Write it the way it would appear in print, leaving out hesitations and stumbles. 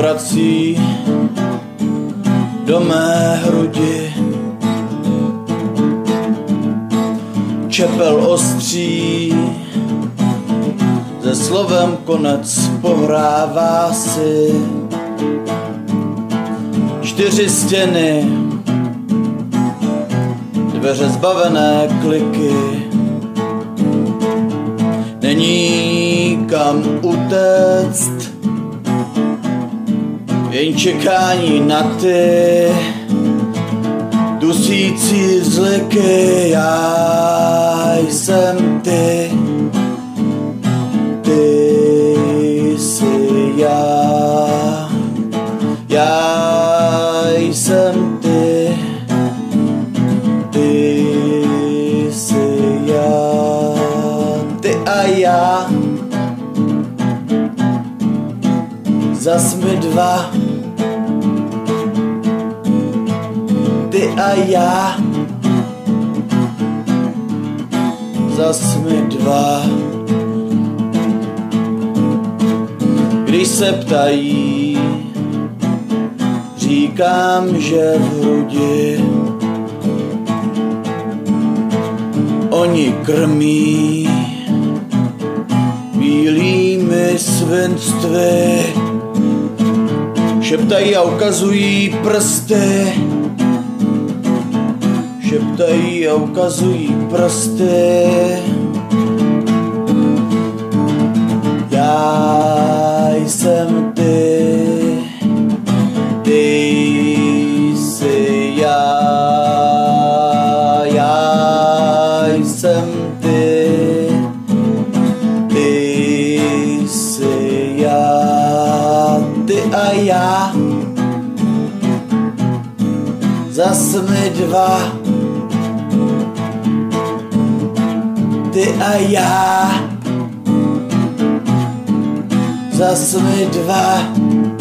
vrací do mé hrudi. Čepel ostří, se slovem konec pohrává si. 4 stěny, dveře zbavené kliky. Není kam utéct, jen čekání na ty dusící zliky. Já jsem ty, ty jsi já jsem ty, ty jsi já, ty a já. Zas my dva, ty a já. Zas my dva. Když se ptají, říkám, že v hrudi oni krmí bílými svinstvy. Šeptají a ukazují prsty. Šeptají a ukazují prsty. Já jsem ty, ty jsi já jsem ty, ty jsi já, ty a já. Zas my dva, ty a já. Zas my dva.